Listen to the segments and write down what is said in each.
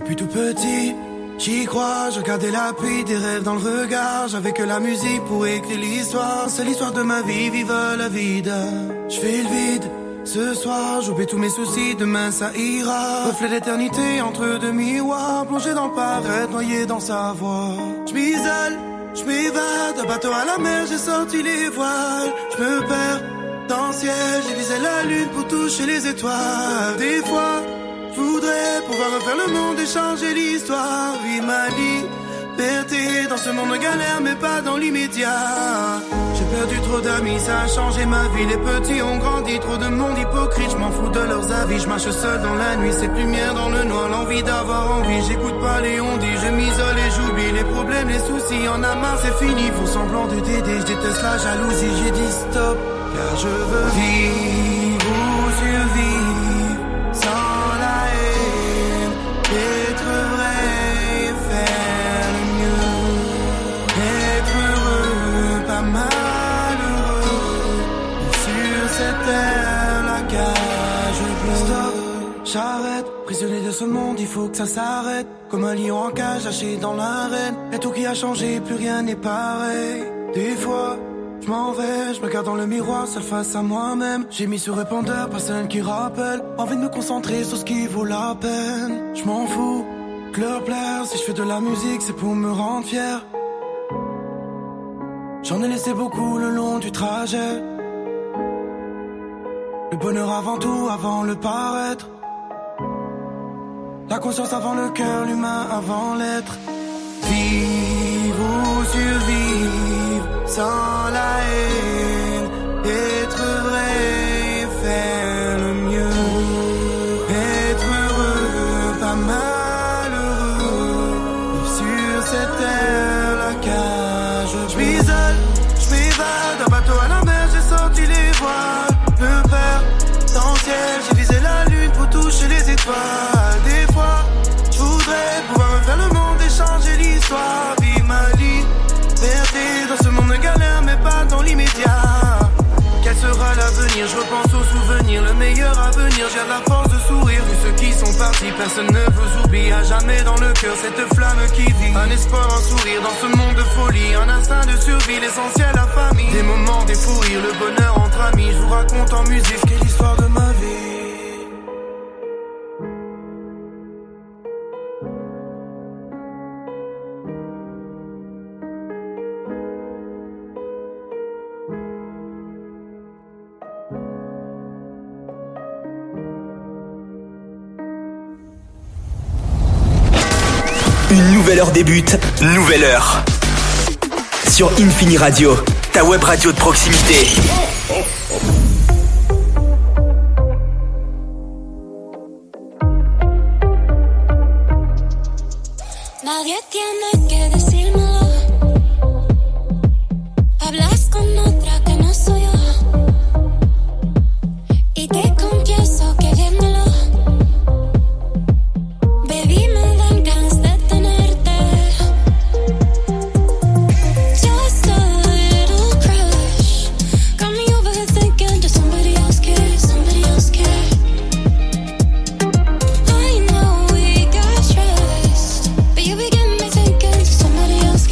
Depuis tout petit, j'y crois, je regardais la pluie, des rêves dans le regard. J'avais que la musique pour écrire l'histoire. C'est l'histoire de ma vie, vive la vida. Je fais le vide, ce soir, j'oublie tous mes soucis, demain ça ira. Reflet d'éternité entre deux miroirs, plongé dans le paradis, noyé dans sa voix. Je m'isole, je m'évade, un bateau à la mer, j'ai sorti les voiles. Je me perds dans le ciel, j'ai visé la lune pour toucher les étoiles. Des fois, je voudrais pouvoir refaire le monde et changer l'histoire. Vivre ma liberté dans ce monde de galère, mais pas dans l'immédiat. J'ai perdu trop d'amis, ça a changé ma vie. Les petits ont grandi, trop de monde hypocrite. Je m'en fous de leurs avis, je marche seul dans la nuit. Cette lumière dans le noir, l'envie d'avoir envie. J'écoute pas les on-dit, je m'isole et j'oublie les problèmes, les soucis. En a marre, c'est fini, faux semblant de t'aider. Je déteste la jalousie, j'ai dit stop. Car je veux vivre ou survivre sans la haine, être vrai et faire le mieux, être heureux, pas malheureux, sur cette terre, la cage bleue. Stop, j'arrête, prisonnier de ce monde, il faut que ça s'arrête. Comme un lion en cage, lâché dans l'arène. Y'a tout qui a changé, plus rien n'est pareil. Des fois, je m'en vais, je me regarde dans le miroir, seul face à moi-même. J'ai mis sur répondeur, personne qui rappelle. Envie de me concentrer sur ce qui vaut la peine. Je m'en fous, que leur plaire. Si je fais de la musique, c'est pour me rendre fier. J'en ai laissé beaucoup le long du trajet. Le bonheur avant tout, avant le paraître. La conscience avant le cœur, l'humain avant l'être. Vivre ou survivre sans la haine, être vrai et faire le mieux, être heureux, pas malheureux, sur cette terre, la cage. Je m'isole, je m'évade, un bateau à la mer, j'ai sorti les voiles. Me perds dans le ciel, j'ai visé la lune pour toucher les étoiles. Des fois, je voudrais pouvoir refaire le monde et changer l'histoire. Vivre ma liberté dans ce monde de galère, mais pas dans l'immédiat. Quel sera l'avenir? Je repense aux souvenirs, le meilleur avenir. J'ai de la force de sourire, vu ceux qui sont partis. Personne ne vous oublie, à jamais dans le cœur cette flamme qui vit. Un espoir, un sourire dans ce monde de folie. Un instinct de survie, l'essentiel la famille. Des moments, des fous rires, le bonheur entre amis. Je vous raconte en musique ce qu'est l'histoire de ma vie. Une nouvelle heure débute, nouvelle heure. Sur Infini Radio, ta web radio de proximité. Nadie tiene que decírmelo. Hablas con otra que no soy yo. Y te confieso que viéndolo, baby, me dan ganas de tenerte. Just a little crush got me overthinking. Does somebody else care? Somebody else care? I know we got trust, but you begin me thinking. Does somebody else care?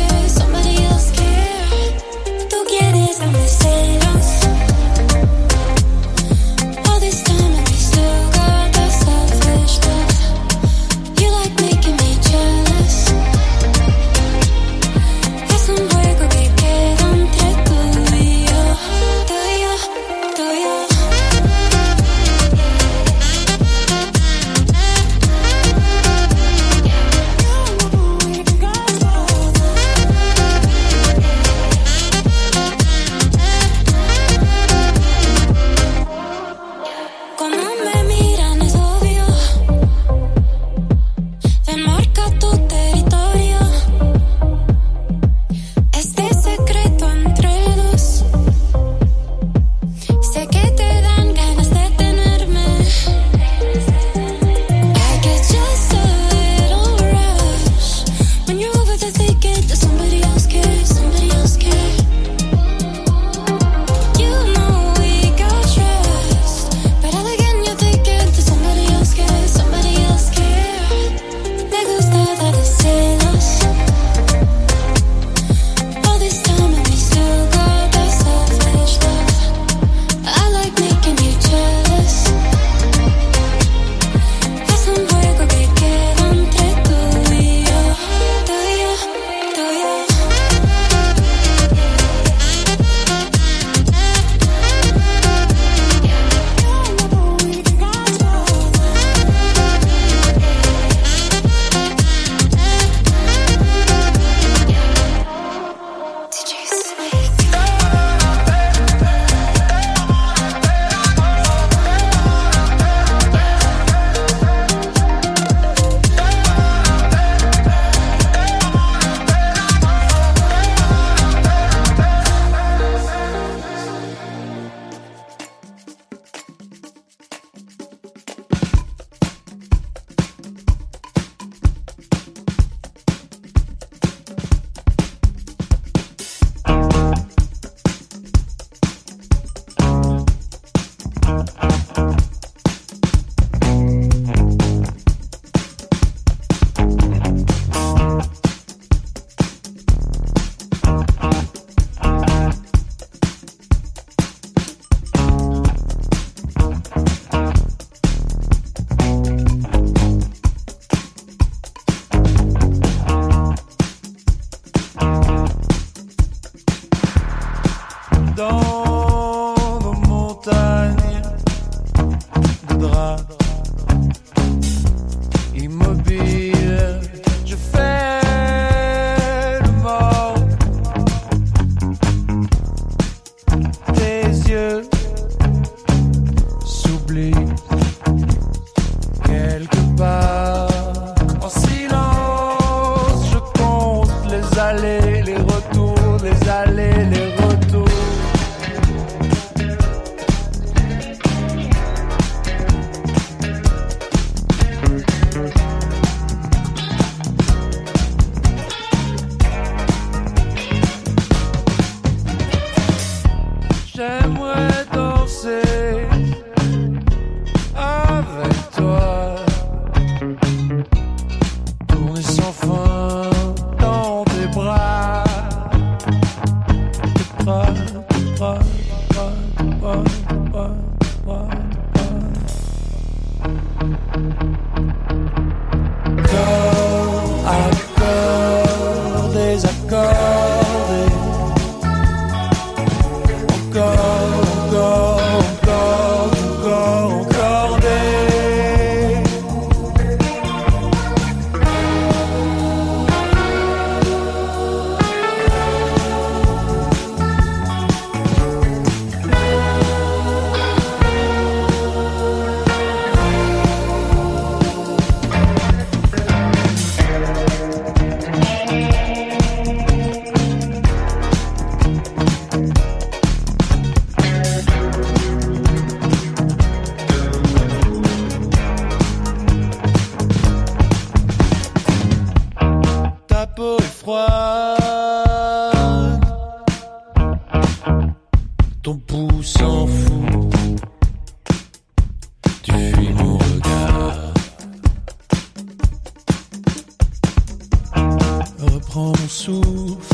souffle.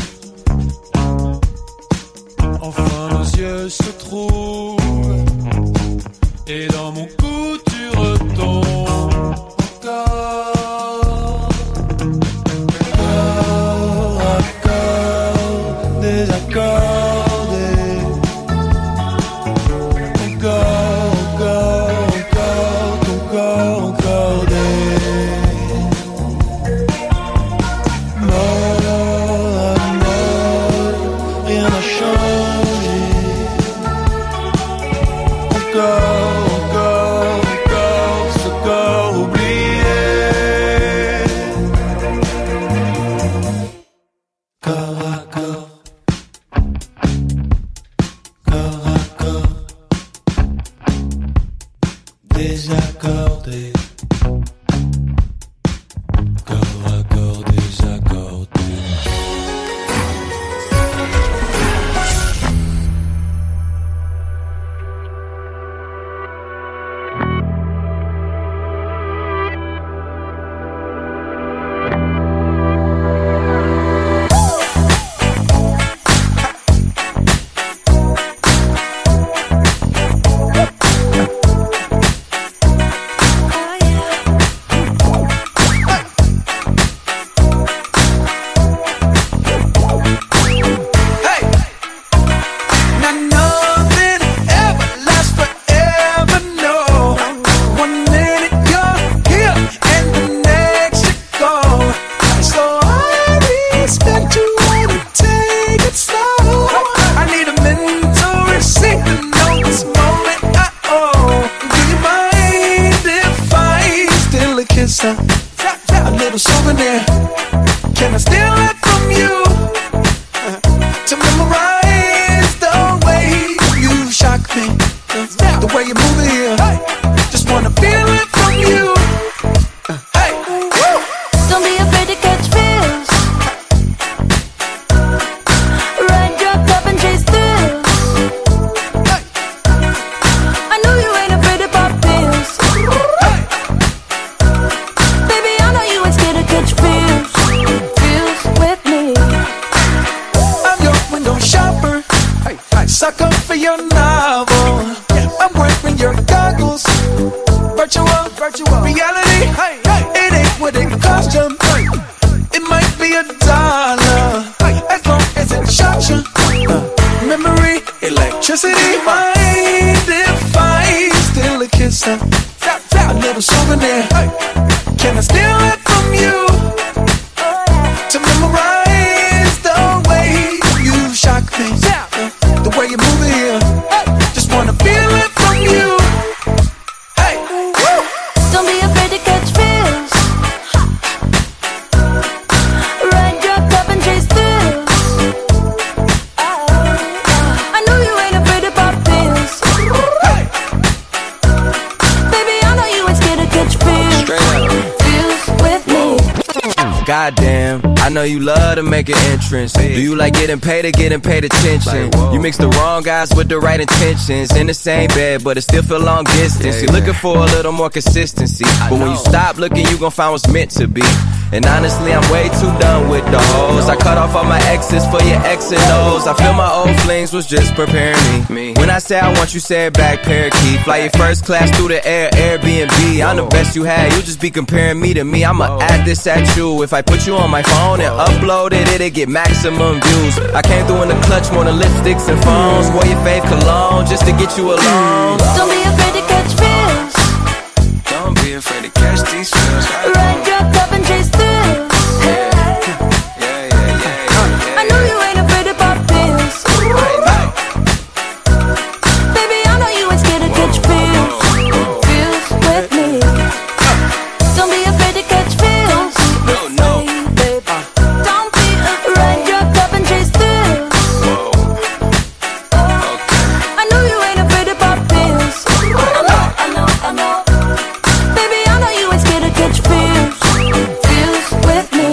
Enfin nos yeux se trouvent et dans mon cou tu retombes encore. Corps à corps, désaccordé. Encore, encore, encore, ton corps encordé. Mort à mort, rien n'a changé. Encore, encore, encore, ce corps oublié. Corps à corps, corps à corps, désaccordé. Corps à corps, désaccordé. A little souvenir. Can I steal it from you? To memorize the way you shock me, the way you move it here. Just wanna feel it from you. Hey, woo. Don't be afraid to catch feels. Ride your cup and chase thrills. I know you ain't afraid to pop pills. Baby, I know you ain't scared to catch feels. Feels with me. I'm your window shopper. Sucker for your novel. I'm wearing your goggles. Virtual reality. It ain't what it cost you. It might be $1 as long as it shocks you. Memory, electricity. Mind if I steal a kiss? A little souvenir. Can I steal it from you? To memorize the way you shock me, the way you move it here. Just wanna feel it from you. Hey, woo. Don't be afraid to catch feels. Ride your cup and chase thrills. I know you ain't afraid to pop pills. Baby, I know you ain't scared to catch feels. Feels with me. Goddamn, I know you love to make an entrance. Do you like getting paid or getting paid attention? You mix the wrong guys with the right intentions. In the same bed, but it still feel long distance. You're looking for a little more consistency. But when you stop looking, you gon' find what's meant to be. And honestly, I'm way too done with the hoes. I cut off all my exes for your X and O's. I feel my old flings was just preparing me. When I say I want you, say it back, parakeet. Fly your first class through the air, Airbnb. I'm the best you had, you just be comparing me to me. I'ma add this at you. If I put you on my phone and upload it, it'll get maximum views. I came through in the clutch more than lipsticks and phones. Wore your fave cologne just to get you alone. Don't be afraid to catch feels. Don't be afraid to catch these feels. Ride your cup and chase thrills. I know you ain't afraid to pop pills. Baby, I know you ain't scared to catch feels. Feels with me. Don't be afraid to catch feels. No. Don't be afraid. Ride your cup and chase thrills. I know you ain't afraid to pop pills. I know. Baby, I know you ain't scared to catch feels. Feels with me.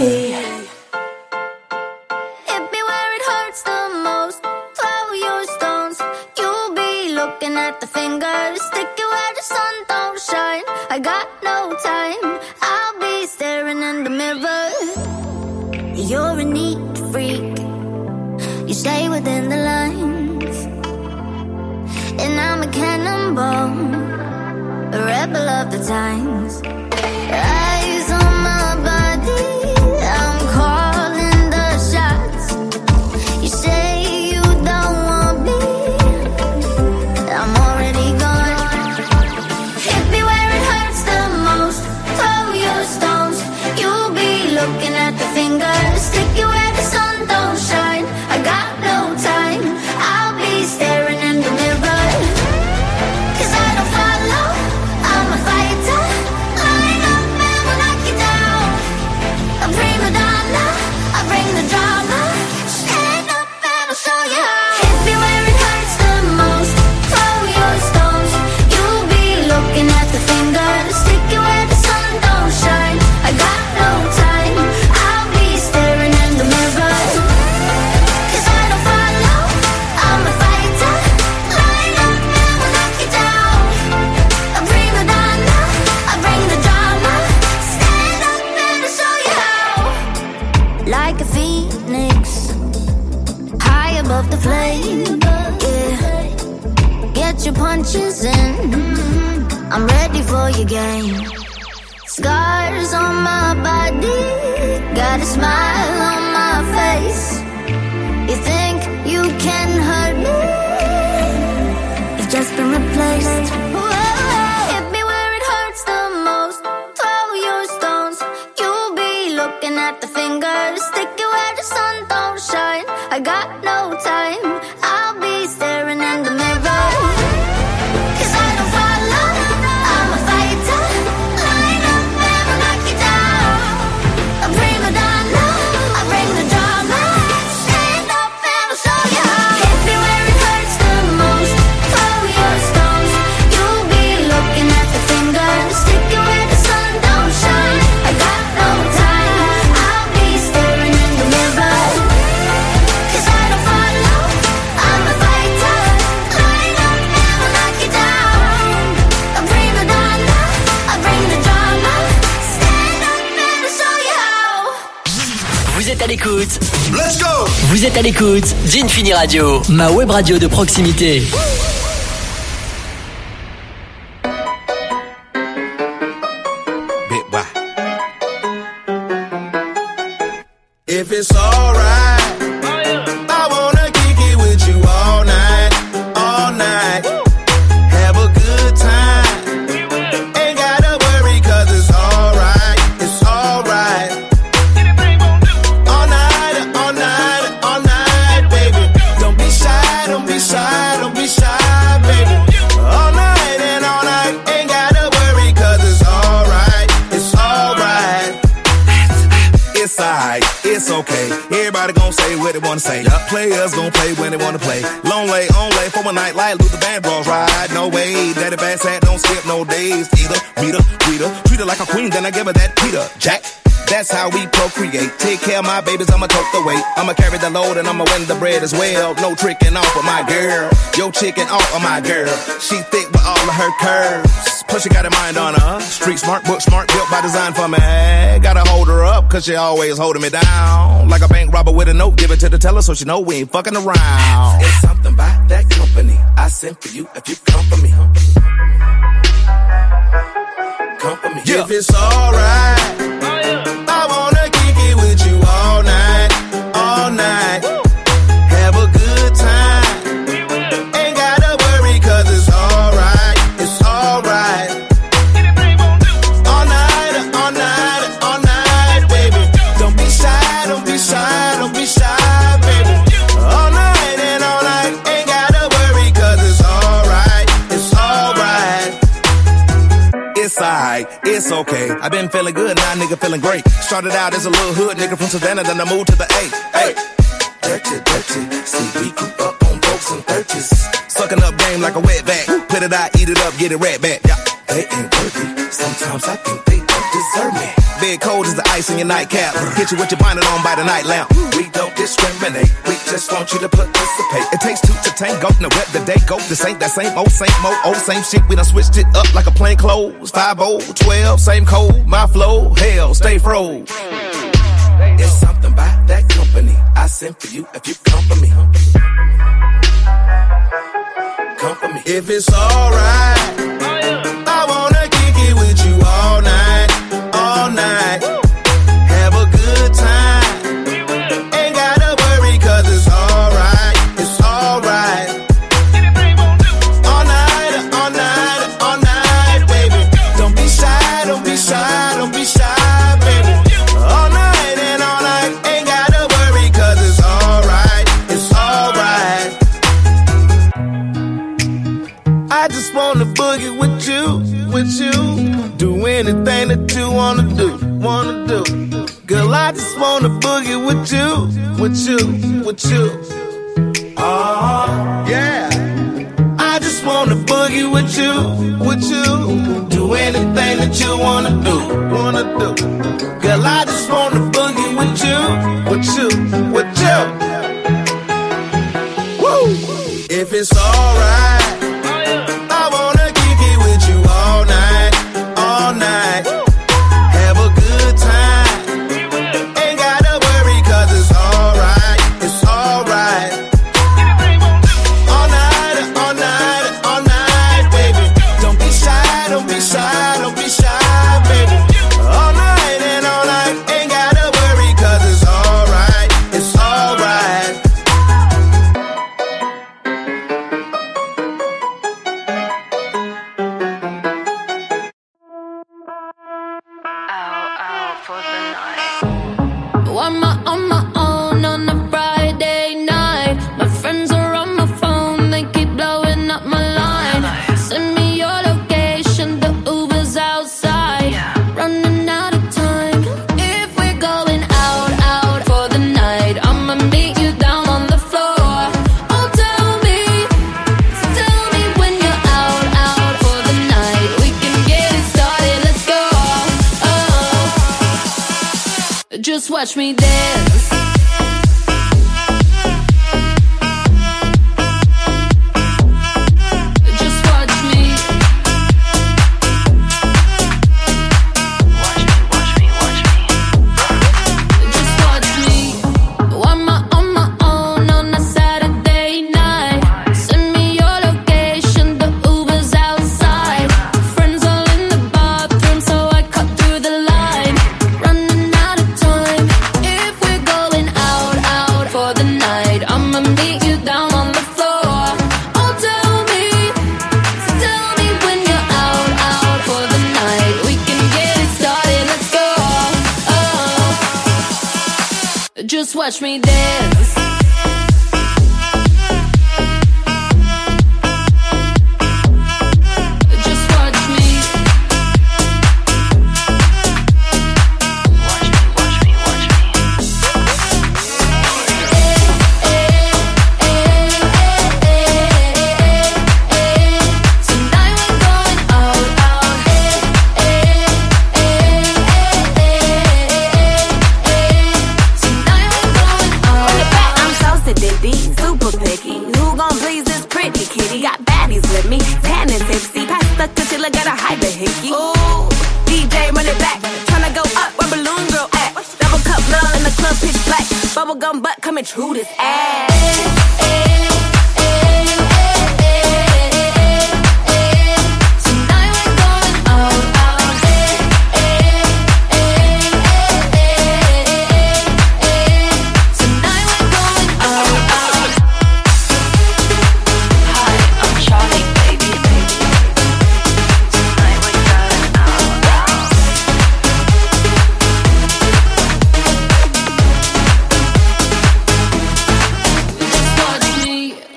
Hit me where it hurts the most. Throw your stones. You'll be looking at the fingers. Stick it where the sun don't shine. I got no time. I'll be staring in the mirror. You're in need freak. You stay within the lines, and I'm a cannonball, a rebel of the times. Eyes on my body, I'm calling the shots. You say you don't want me, I'm already gone. Hit me where it hurts the most, throw your stones. You'll be looking at the fingers, stick you where the sun don't shine. I got no time, I'll be staring in the mirror. 'Cause I don't follow, I'm a fighter. Line up and we'll knock you down. A prima donna, I bring the drama. Stand up and I'll show you how. Hit me where it hurts the most, throw your stones. You'll be looking at the fingers, stick you where the sun don't shine. I got no time, I'll be staring in the mirror. 'Cause I don't follow, I'm a fighter. Line up and we'll knock you down. A prima donna, I bring the drama. Stand up and I'll show you how. Like a phoenix, high above the flame, yeah. Get your punches in, I'm ready for your game. Scars on my body, got a smile on my face. You think you can hurt me? You've just been replaced. Whoa. Hit me where it hurts the most, throw your stones. You'll be looking at the fingers, stick you where the sun don't shine. I got no time, I'll be staring in the mirror. 'Cause I don't follow, I'm a fighter. Line up and we'll knock you down. A prima donna, I bring the drama. Stand up and I'll show you how. Hit me where it hurts the most, throw your stones. You'll be looking at the fingers, stick you where the sun don't shine. I got no time, I'll be staring in the mirror. 'Cause I don't follow, I'm a fighter. Line up and we'll knock you down. A prima donna, I bring the drama. Stand up and I'll show you how. Vous êtes à l'écoute. Let's go! Vous êtes à l'écoute d'Infini Radio, ma web radio de proximité. Bit by. If it's alright, I wanna kick it with you all night, all night. Have a good time. Ain't gotta worry 'cause it's alright, it's alright. All night, all night, all night, baby. Don't be shy, don't be shy, don't be shy, baby. All night and all night, ain't gotta worry 'cause it's alright, it's alright. It's alright, it's okay. Everybody gon' say what they wanna say. Players gon' play when they wanna play. Long lay, on lay for a night like Luther Vandross ride. No way, daddy bad sat, don't skip no days either. Meet her, treat her like a queen, then I give her that Peter Jack. That's how we procreate. Take care of my babies, I'ma tote the weight. I'ma carry the load and I'ma win the bread as well. No tricking off of my girl. Yo chicken off of my girl. She thick with all of her curves. Plus she got a mind on her. Street smart, book smart, built by design for me. Gotta hold her up, 'cause she always holding me down. Like a bank robber with a note, give it to the teller so she know we ain't fucking around. It's something about that company I sent for you if you come for me. Come for me. Yeah. If it's alright, I wanna kick it with you all night, all night. Have a good time. Ain't gotta worry 'cause it's alright, it's alright. All night, all night, all night, baby. Don't be shy, don't be shy, don't be shy, baby. All night and all night, ain't gotta worry 'cause it's alright, it's alright. It's alright, it's okay. I've been feeling good, now nigga feeling great. Started out as a little hood nigga from Savannah, then I moved to the A. Hey, dirty, dirty. See, we grew up on folks and purchase. Sucking up game like a wet back. Put it out, eat it up, get it right back. Yeah. They ain't worthy. Sometimes I think they don't deserve me. Big cold is the ice in your nightcap. Hit you with your blinded on by the night lamp. We don't discriminate. We just want you to participate. It takes two to tango. Now wet the day go. This ain't that same old, same shit. We done switched it up like a plain clothes. 5-0, 12, same code. My flow, hell, stay froze. It's something about that company I dancing for you if you come for me. Come for me. If it's alright, I wanna kick it with you all night, all night. Have a good time. Ain't gotta worry 'cause it's alright, it's alright. All night, all night, all night, baby. Don't be shy, don't be shy, don't be shy, baby. All night and all night, ain't gotta worry 'cause it's alright, it's alright. I just wanna boogie with you, with you. Do anything that you wanna do, wanna do. Girl, I just wanna boogie with you, with you, with you. Yeah. I just wanna boogie with you, with you. Do anything that you wanna do, wanna do. Girl, I just wanna boogie with you, with you, with you. Woo! If it's alright, I wanna kick it with you all night, all night. Have a good time. Ain't gotta worry 'cause it's alright, it's alright. All night, all night, all night, baby. Don't be shy, don't be shy, don't be shy, baby. All night and all night, ain't gotta worry 'cause it's alright, it's alright. On my own on a Friday night. My friends are on my phone, they keep blowing up my line. Send me your location, the Uber's outside. Running out of time. If we're going out, out for the night, I'ma meet you down on the floor. Oh, tell me when you're out, out for the night. We can get it started, let's go. Oh, just watch me dance. Just watch me. Just watch me. On my own on a Saturday night. Send me your location, the Uber's outside. Friends all in the bathroom, so I cut through the line. Running out of time. If we're going out, out for the night, I'ma meet you down on the floor. Oh, tell me when you're out, out for the night. We can get it started, let's go. Oh, just watch me dance. Just watch me. Tonight we're going out, out. Tonight we're going out. I'm so sedity, super picky. Who gon' please this pretty kitty? Got baddies with me, tan and tipsy. Pass the concealer, gotta hide the hickey. Ooh, DJ run it back, tryna go up where balloon girl at. Double cup love in the club, pitch black. Bubblegum butt coming true this ass. Tonight we're going out, out. Tonight we're going out, out. Hi, I'm Charlie, baby, baby. Tonight we're going out, out. Just watch me.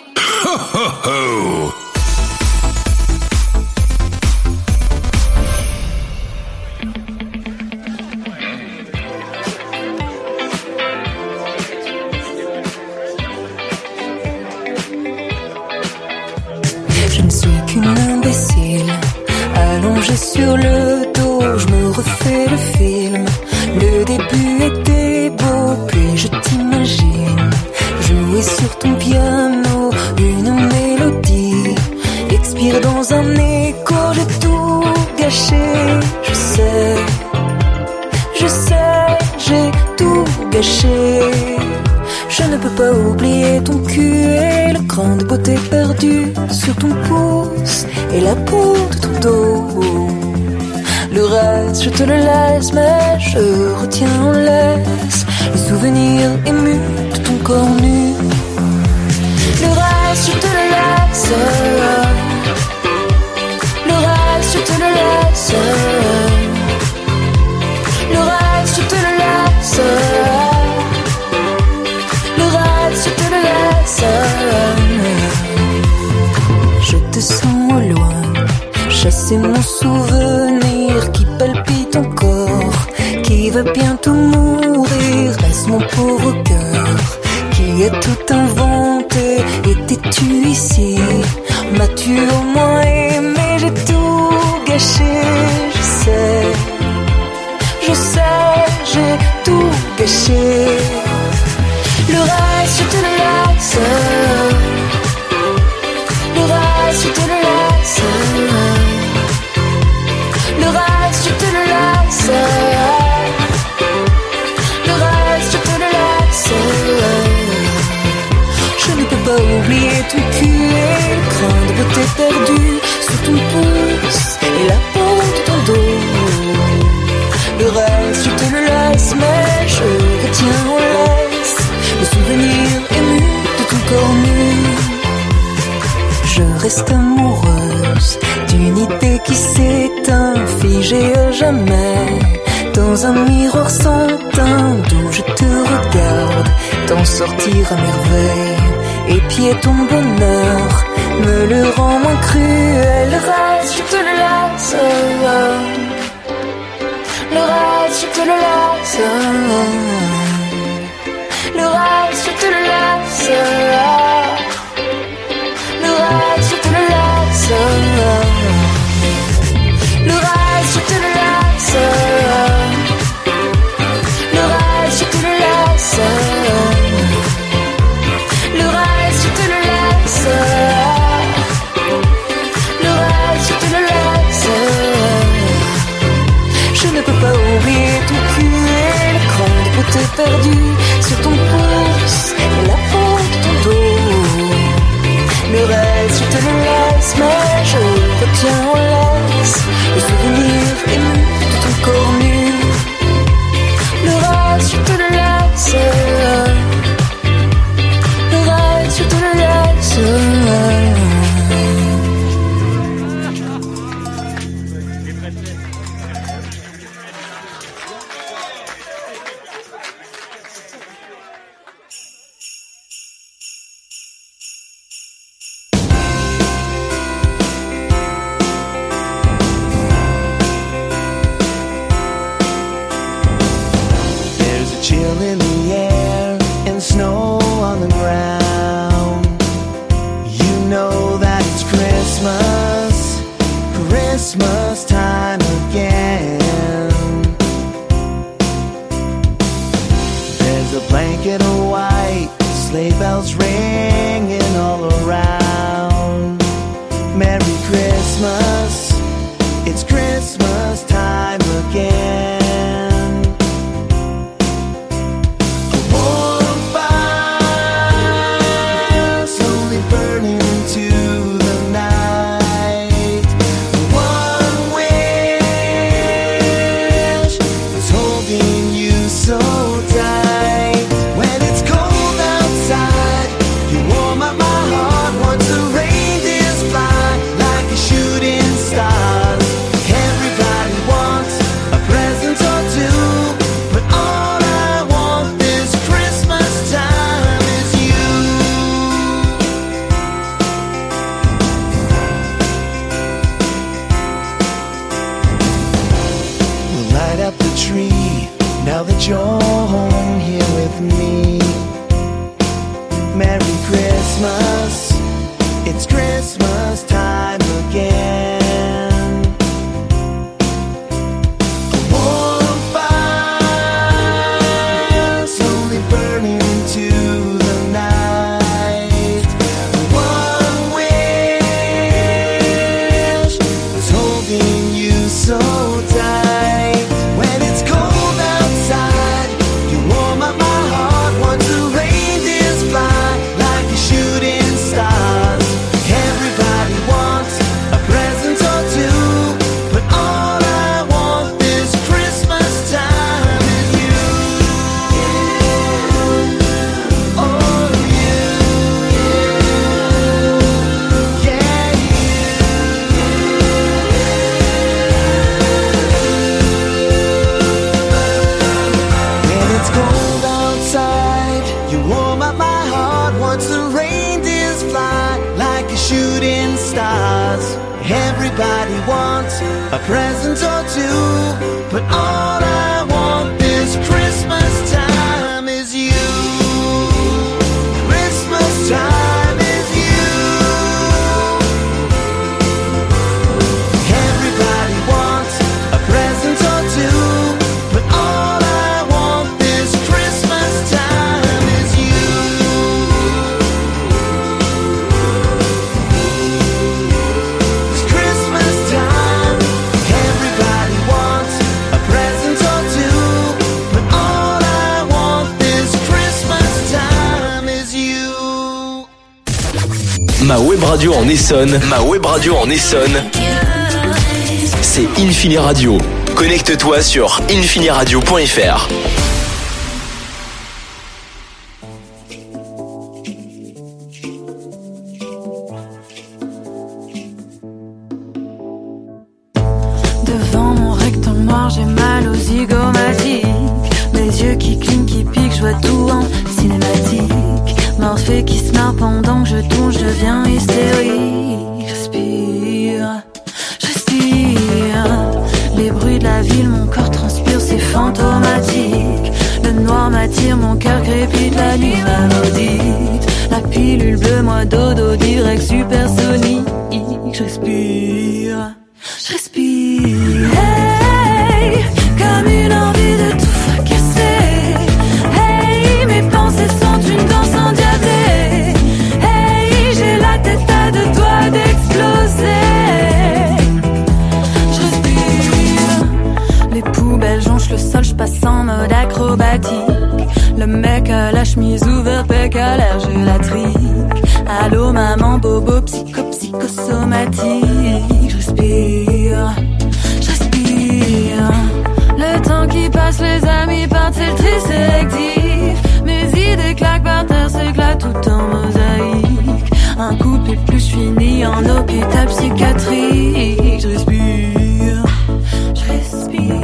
Je ne suis qu'une imbécile, allongée sur le dos, je me refais le film. Le début était beau, puis je t'imagine jouer sur ton piano une mélodie, expire dans un écho, j'ai tout gâché. Je sais, j'ai tout gâché. Je ne peux pas oublier ton cul et le cran de beauté perdu sur ton pouce et la peau de ton dos. Le reste, je te le laisse, mais je retiens en laisse les souvenirs émus de ton corps nu. Le reste, je te le laisse. Le reste, je te le laisse. Le reste, je te le laisse. Le reste, je te le laisse. Je te sens au loin, chasser mon souvenir qui palpite encore, qui va bientôt mourir. Reste mon pauvre cœur qui a tout inventé. Étais-tu ici? M'as-tu au moins aimé? J'ai tout gâché, je sais, j'ai tout gâché. Le reste, je te le laisse. Le reste, je te le laisse. Le reste, je te le laisse. Le reste, je te le laisse. Je ne peux pas oublier ton cul et le cran de beauté perdu sur ton pouce et la peau de ton dos. Le reste, je te le laisse, mais je retiens en laisse le souvenir ému de ton corps nu. Je reste amoureuse d'une idée qui s'éteint, figée à jamais dans un miroir sans teint, d'où je te regarde t'en sortir à merveille. Épier ton bonheur me le rend moins cruel. Le reste, je te le laisse. Le reste, je te le laisse. Le reste, je te le laisse. Le reste, je te le laisse. Le reste, je te le laisse. Le reste, je te le laisse. Le reste, je te le laisse. Le reste, je te le laisse. Je ne peux pas oublier ton cul et le cran de beauté perdu sur ton pouce et la peau de ton dos. Le reste, je te le laisse, mais je retiens en laisse le souvenir ému de ton corps nu. Le reste, je te le laisse. Le reste, je te le laisse. Chill in the air and snow on the ground. You know that it's Christmas, Christmas time again. There's a blanket of white, sleigh bells ringing all around. Merry Christmas, it's Christmas time again. Now that you're home here with me, Merry Christmas, it's Christmas time again. A warm fire slowly burning into the night. One wish was holding you so tight. When it's cold outside, you warm up my heart once the reindeer stars. Everybody wants a present or two, but all I want this Christmas time is you. Christmas time is you. Everybody wants a present or two, but all I want this Christmas time is you. It's Christmas time. Everybody wants a present or two, but all I want this Christmas time is you. Ma web radio en Essonne. Ma web radio en Essonne. C'est Infini Radio. Connecte-toi sur infiniradio.fr. Devant mon rectum noir, j'ai mal aux zygomatiques. Mes yeux qui clignent, qui piquent, je vois tout en cinématique. Morphée qui se marre pendant que je tourne, je deviens hystérique. Respire, je respire. Les bruits de la ville, mon corps transpire, c'est fantomatique. Le noir m'attire, mon cœur crépite, la nuit m'a maudite. La pilule bleue, moi dodo, direct supersonique. Je respire. Je respire, hey, comme une envie de tout fracasser. Hey, mes pensées sont une danse endiablée. Hey, j'ai la tête à deux doigts d'exploser. Je respire, les poubelles jonchent le sol, je passe en mode acrobatique. Le mec à la chemise ouverte, pec à l'air gélatrique. Allô maman, bobo, psychosomatique. Je respire, je respire. Le temps qui passe, les amis partent, c'est le tri sélectif. Mes idées claquent par terre, s'éclatent tout en mosaïque. Un couple et plus fini en hôpital psychiatrique. Je respire, je respire.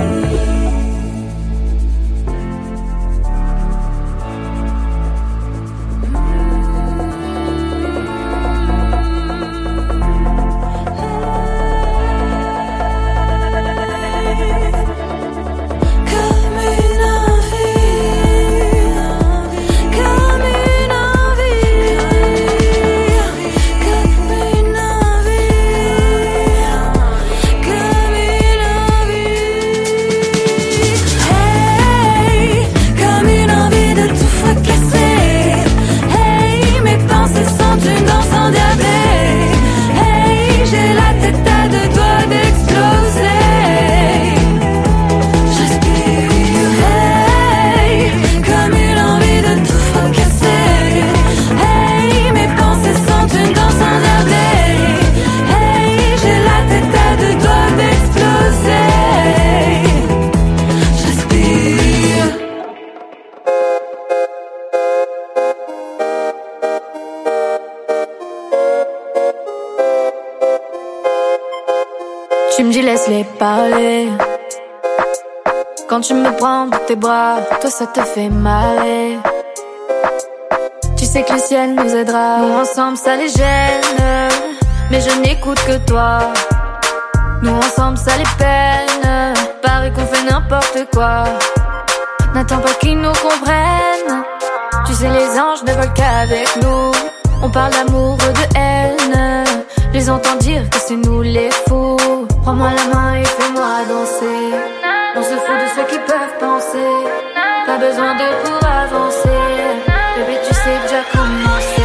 Tu me dis laisse-les parler. Quand tu me prends dans tes bras, toi ça te fait marrer. Tu sais que le ciel nous aidera. Nous ensemble ça les gêne, mais je n'écoute que toi. Nous ensemble ça les peine. Pareil qu'on fait n'importe quoi. N'attends pas qu'ils nous comprennent. Tu sais les anges ne veulent qu'avec nous. On parle d'amour ou de haine. Je les entends dire que c'est nous les fous. Prends-moi la main et fais-moi danser. On se fout de ceux qui peuvent penser. Pas besoin de pour avancer. Bébé tu sais déjà commencer.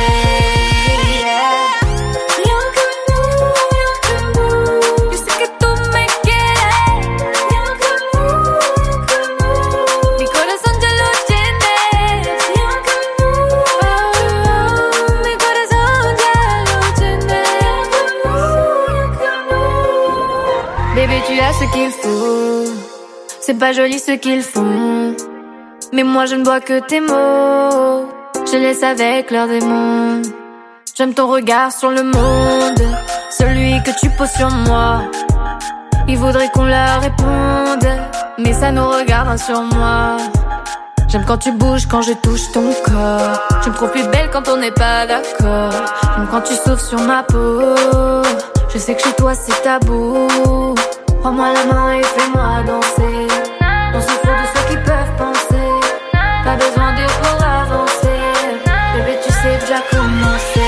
Bébé tu as ce qu'il faut. C'est pas joli ce qu'ils font, mais moi je ne vois que tes mots. Je laisse avec leurs démons. J'aime ton regard sur le monde, celui que tu poses sur moi. Ils voudraient qu'on leur réponde, mais ça nous regarde sur moi. J'aime quand tu bouges, quand je touche ton corps. Tu me trouves plus belle quand on n'est pas d'accord. J'aime quand tu souffles sur ma peau. Je sais que chez toi c'est tabou. Prends-moi la main et fais-moi danser. On se fout de ceux qui peuvent penser. Pas besoin d'eux pour avancer. Bébé tu sais déjà commencer.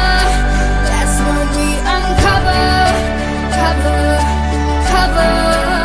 Cover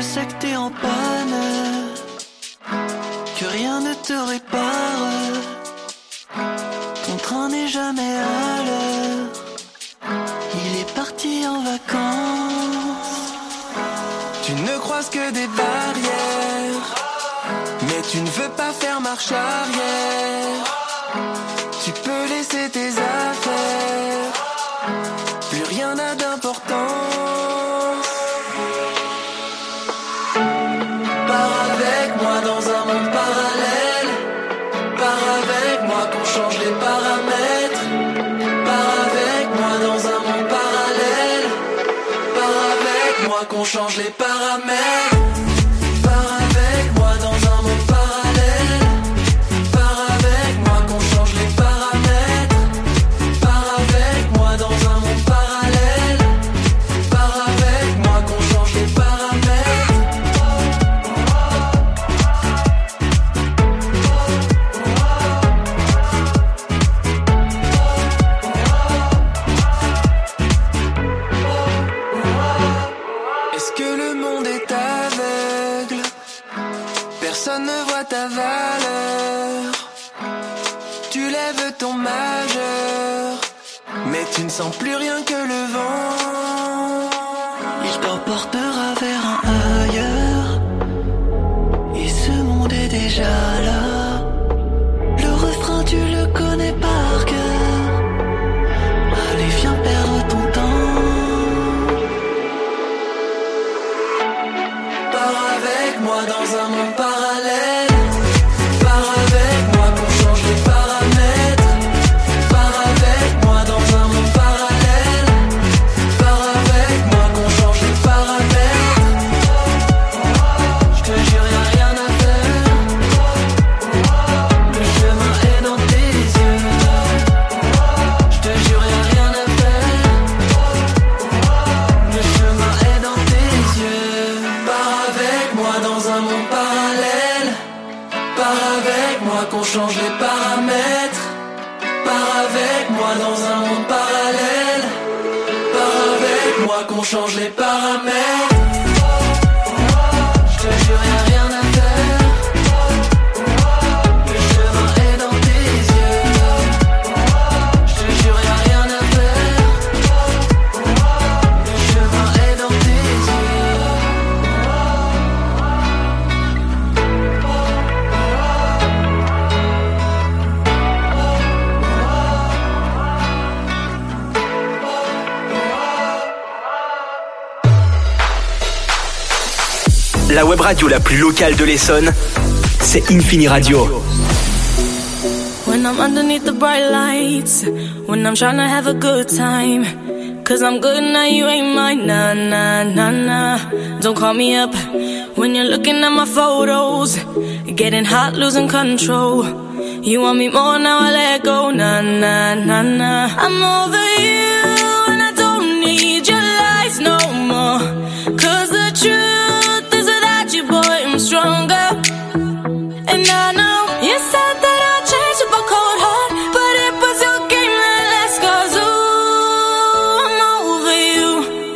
sais que t'es en panne, que rien ne te répare. Ton train n'est jamais à l'heure, il est parti en vacances. Tu ne croises que des barrières, mais tu ne veux pas faire marche arrière. Tu peux laisser tes affaires, plus rien n'a d'importance. Pars avec moi dans un monde parallèle, pars avec moi qu'on change les paramètres. Pars avec moi dans un monde parallèle, pars avec moi qu'on change les paramètres. Pars avec moi dans un monde parallèle, pars avec moi qu'on change les paramètres. Pars avec moi dans un monde parallèle, pars avec moi qu'on change les paramètres. Est-ce que le monde est aveugle? Personne ne voit ta valeur. Tu lèves ton majeur, mais tu ne sens plus rien que le vent. Il t'emportera vers un ailleurs, et ce monde est déjà là. Le refrain tu le connais par cœur. Allez viens perdre ton temps. Pars avec moi dans un monde parallèle, pars avec moi qu'on change les paramètres. Pars avec moi dans un monde parallèle, pars avec moi qu'on change les paramètres. Je te jure y'a rien à faire, le chemin est dans tes yeux. Je te jure y'a rien à faire, le chemin est dans tes yeux. Pars avec moi dans un monde parallèle, pars avec moi qu'on change les paramètres. Pars avec moi dans un monde parallèle, pars avec moi qu'on change les paramètres. Je te jure y'a rien à faire, le chemin est dans tes yeux. Je te jure y'a rien à faire, le chemin est dans tes yeux. La web radio la plus locale de l'Essonne, c'est Infini Radio. When I'm underneath the bright lights, when I'm trying to have a good time, 'cause I'm good now, you ain't mine, nah, nah, nah, nah. Don't call me up when you're looking at my photos, getting hot, losing control. You want me more, now I let go, nah, nah, nah, nah. I'm over you and I don't need your lies no more, 'cause the truth is without you, boy, I'm stronger. And I know you said that I'd change with a cold heart, but it was your game that last, 'cause ooh, I'm over you.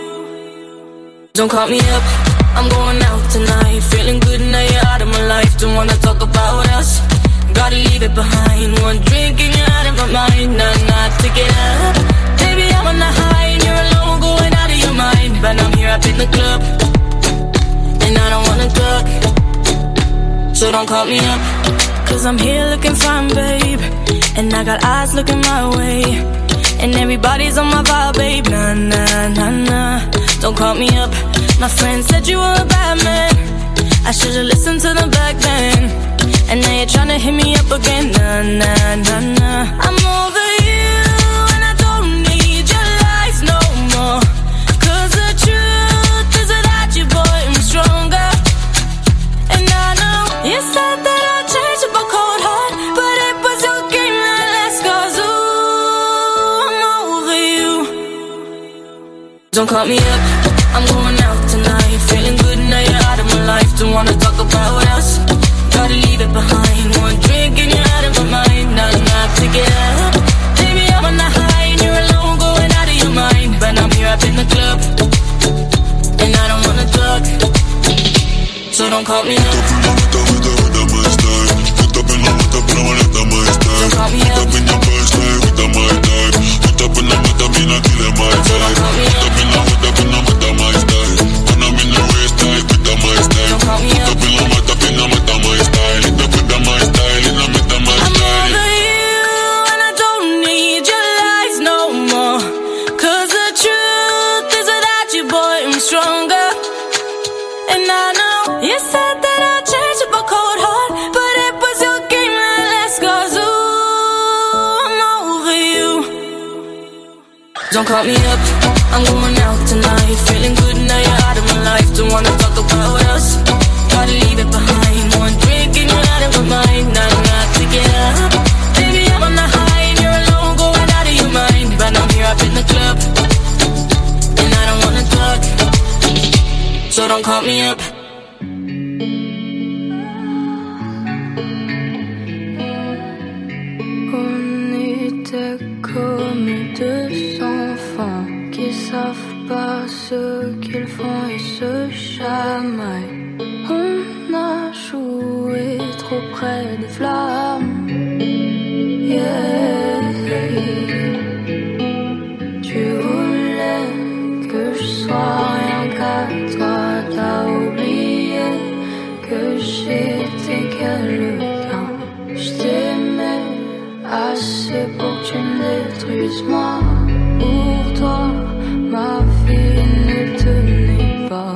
Don't call me up, I'm going out tonight, feeling good now you're out of my life. Don't wanna talk about us, gotta leave it behind. One drink and you're out of my mind, nah, take it up. Baby, I'm on the high and you're alone, going out of your mind. But I'm here up in the club, and I don't wanna talk, so don't call me up, 'cause I'm here looking fine, babe, and I got eyes looking my way, and everybody's on my vibe, babe, nah, nah, nah, nah. Don't call me up, my friend said you were a bad man, I should've listened to them back then, and now you're tryna hit me up again, nah, nah, nah, nah. I'm over you and I don't need your lies no more, 'cause the truth is without you, boy, I'm stronger. And I know you said that I'd change with a cold heart, but it was your game that last, 'cause ooh, I'm over you. Don't call me up, I'm going out tonight, feeling good now you're out of my life. Don't wanna talk about us, gotta leave it behind. One drink and you're out of my mind, nah, take it up. Baby, I'm on the high and you're alone, going out of your mind. But I'm here up in the club, and I don't wanna talk, So don't call me up. Don't call me up. Don't call me up, I'm going out tonight. Feeling good now you're out of my life. Don't wanna talk about us, try to leave it behind. One drink and you're out of my mind. Not to get up, baby I'm on the high and you're alone, going out of your mind. But I'm here up in the club, and I don't wanna talk. So don't call me up. On était comme deux enfants qui savent pas ce qu'ils font et se chamaillent. On a joué trop près des flammes. Yeah. Tu voulais que je sois rien qu'à toi. T'as oublié que j'étais quelqu'un. Je t'aimais assez pour que tu me détruises. Moi, pour toi, ma vie ne tenait pas.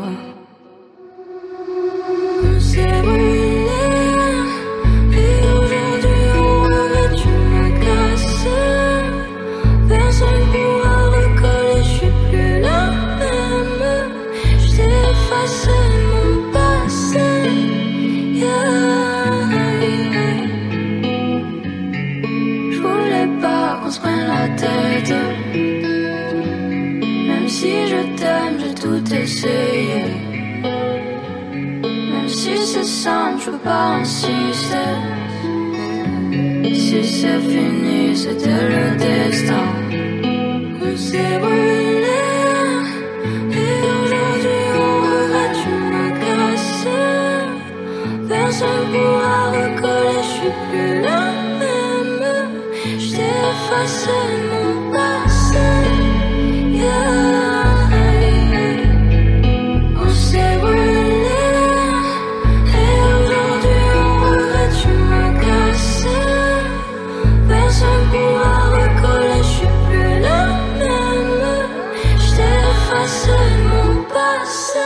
On s'est brûlé, et aujourd'hui on regrette, tu m'as cassé. Personne pourra recoller, je suis plus la même. Je t'ai effacé mon passé. Je voulais pas qu'on se prenne la tête. Même si je t'aime, j'ai tout essayé. Même si c'est simple, je peux pas insister. Si c'est fini, c'était le destin. On s'est brûlé, et aujourd'hui on regrette, tu m'as cassé. Personne pourra recoller, je suis plus la même. Je t'ai effacé mon passé. On s'est brûlé, et aujourd'hui on regrette, tu m'as cassé. Personne pourra recoller, je suis plus la même. Je t'ai effacé mon passé.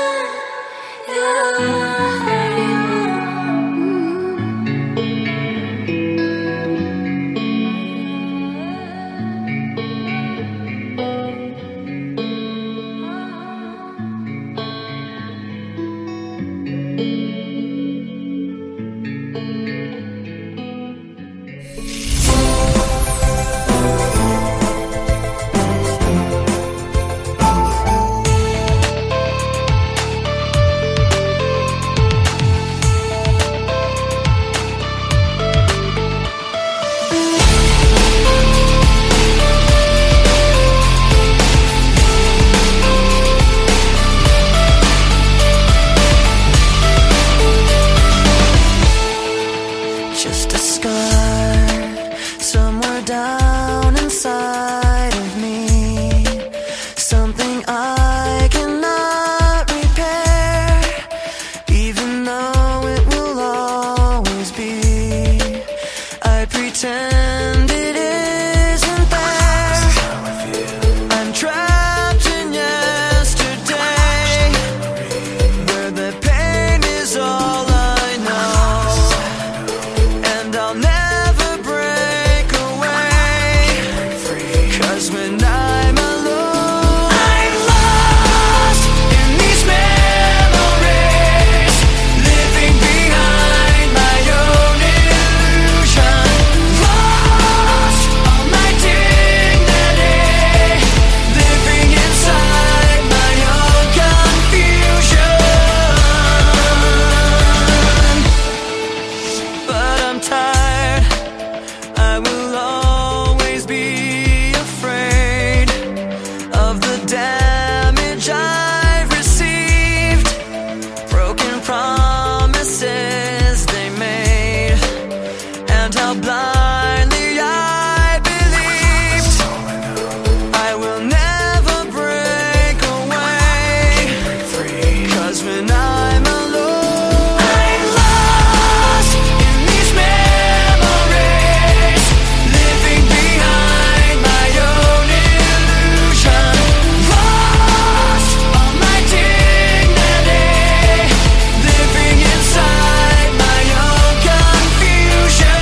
'cause when I'm alone, I'm lost in these memories, living behind my own illusion, lost all my dignity, living inside my own confusion.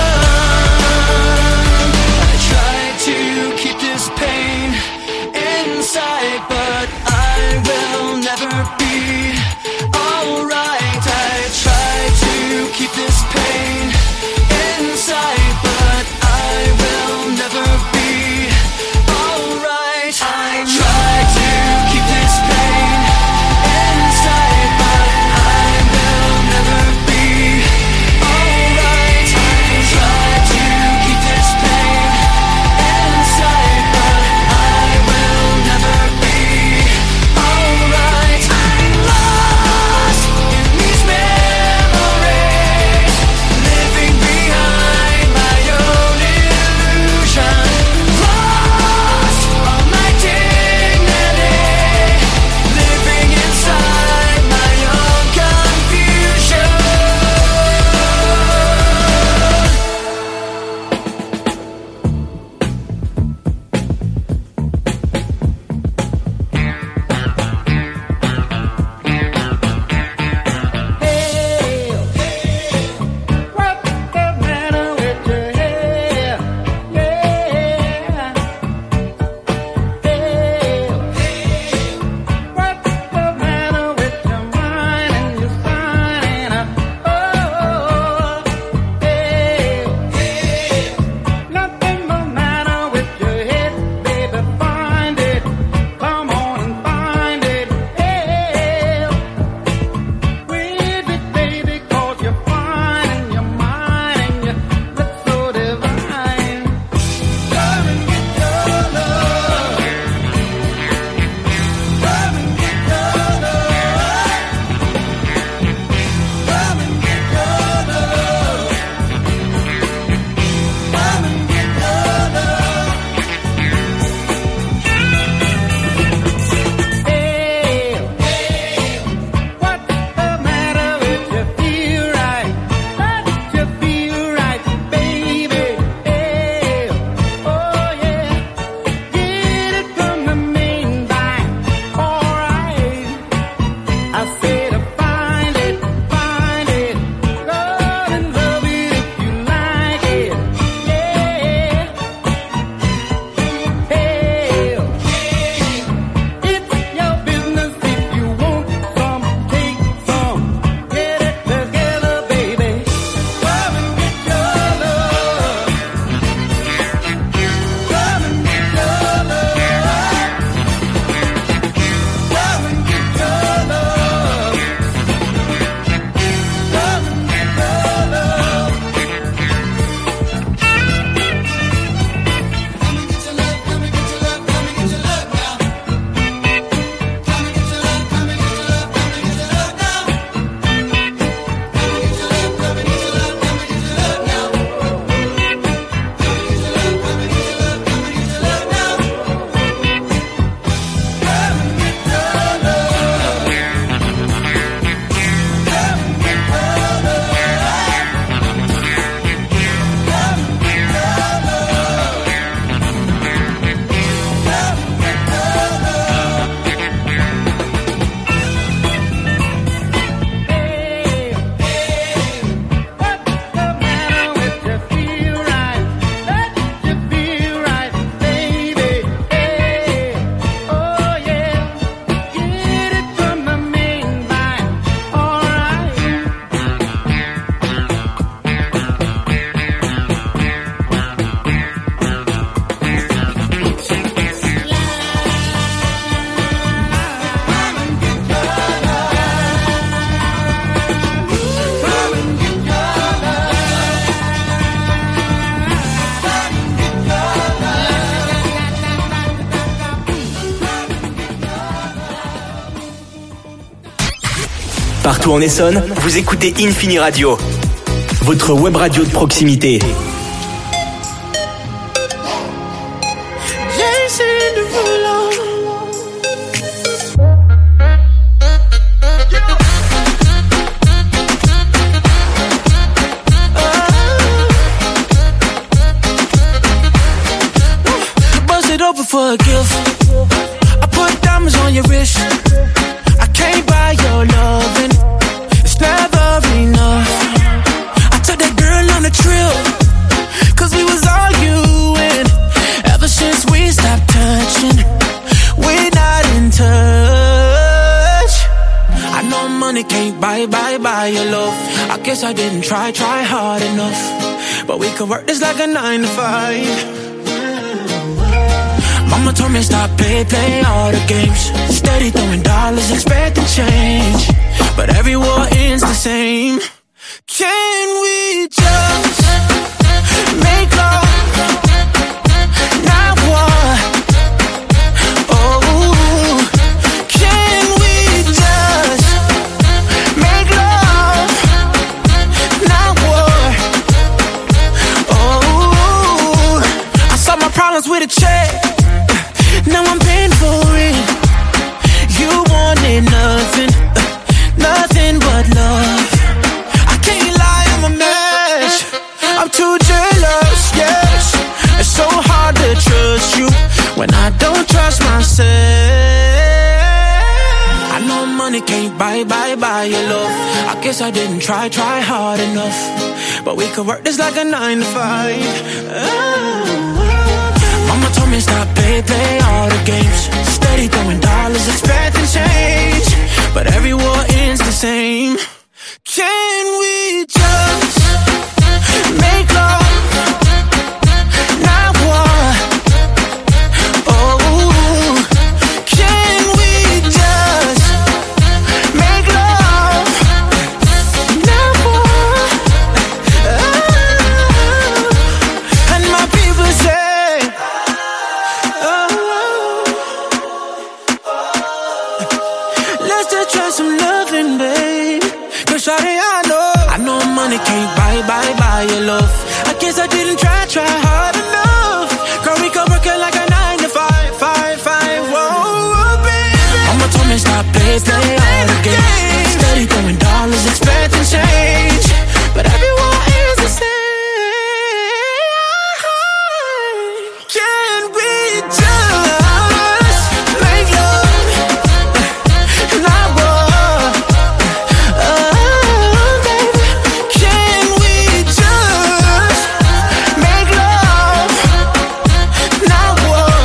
I try to keep this pain inside, but I will never be alright. I try to keep this pain inside, but I will never be alright. I try to keep this pain inside, but I will never be alright. I try to keep this pain inside, but I will never be alright. I'm lost in these memories, living behind my own illusion, lost all my dignity, living inside my own confusion. What's the matter with your hair? Yeah. What's the matter with your mind and your spine? Nothing the matter with your head, baby. Find it. Come on and find it. With it, baby, 'cause you're fine and you're mine and you look so divine. Come and get your love. Come and get your love. Come and get your love. Come and get your love. What's the matter with you? Feel right, let you feel right, baby. Oh yeah, get it from the main line. Alright, I say to find it, love and love it if you like it. Yeah. It's your business if you want some, take some, get it together, baby. Come and get your love. Come and get your love. Come and get your love. Come and get your love. What's the matter with you? Feel right, let you feel right, baby. Oh yeah, get it from the main line. Alright. Partout en Essonne, vous écoutez Infini Radio, votre web radio de proximité. Jason Derulo. money can't buy your love. I guess I didn't try hard enough. But we could work this like a 9 to 5. Mama told me stop play all the games. Steady throwing dollars, expecting change. But every war ends the same. Can we just make love, not war? Oh, can we just make love, not war? Oh, I solved my problems with a check. Now I'm paying for it. You wanted nothing, nothing but love. I can't lie, I'm a mess. I'm too jealous, yes. It's so hard to trust you when I don't trust myself. I know money can't buy your love. I guess I didn't try hard enough. But we could work this like a 9 to 5. Mama told me stop play all the games. Steady throwing dollars, expecting change. But every war ends the same. Can we just make love, not war? Oh, can we just make love, not war? Oh, and my people say, let's just try some loving, babe. Cause shawty, I know money can't buy your love. I guess I didn't try hard enough. Girl, we could work it like a 9 to 5. Whoa, baby. Mama told me stop play all the games. Steady throwing dollars, expecting change. But everyone is the same. Can we just make love, not war? Oh, baby, can we just make love, not war?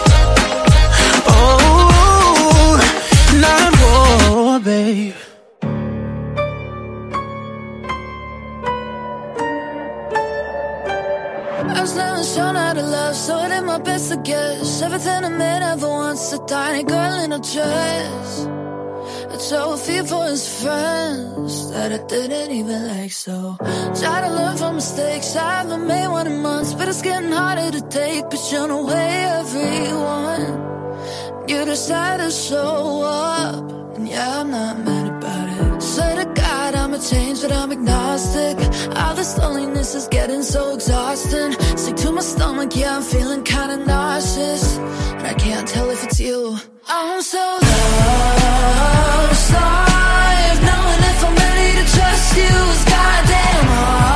Oh, not war, babe. I was never shown how to love, so I did my best to guess. Everything a man ever wants, a tiny girl in a dress. It's so fear for his friends that I didn't even like, so try to learn from mistakes. I haven't made one in months, but it's getting harder to take. But you know, way everyone, you decide to show up, and yeah, I'm not mad about it. Swear to God, I'ma change, but I'm agnostic. All this loneliness is getting so exhausting. Sick to my stomach, yeah, I'm feeling kinda nauseous, and I can't tell if it's you. I'm so lost, knowing if I'm ready to trust you is goddamn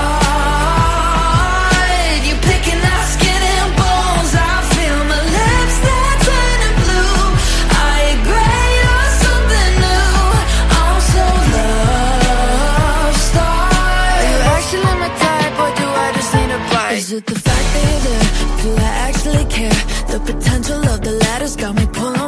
hard. You're picking out skin and bones. I feel my lips, they're turning blue. Are you great or something new? I'm so lost. Are you actually my type, or do I just need a bite? Is it the fact that you're there? Do I actually care? The potential of the letters got me pulling